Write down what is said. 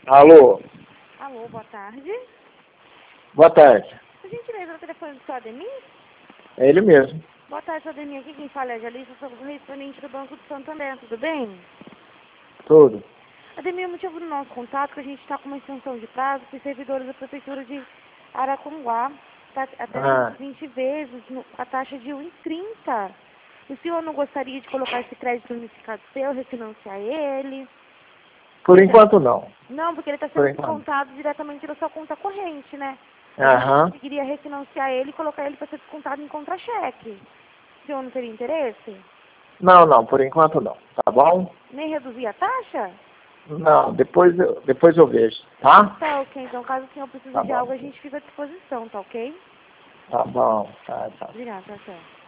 Alô? Alô, boa tarde. Boa tarde. Por gentileza, o telefone do seu Ademir? É ele mesmo. Boa tarde, seu Ademir. Aqui quem fala é a Jalissa, sou correspondente do Banco do Santander, tudo bem? Tudo. Ademir, o motivo do nosso contato é que a gente está com uma extensão de prazo para os servidores da Prefeitura de Araconguá, tá, até 20 vezes, a taxa de 1,30. O senhor não gostaria de colocar esse crédito unificado seu, refinanciar ele? Por enquanto não. Não, porque ele está sendo descontado diretamente da sua conta corrente, né? A gente conseguiria refinanciar ele e colocar ele para ser descontado em contra-cheque. O senhor não teria interesse? Não, por enquanto não. Tá bom? Nem reduzir a taxa? Não, depois eu vejo, tá? Tá ok, então caso o senhor precise de algo, a gente fica à disposição, tá ok? Tá bom, tá. Obrigada, tchau.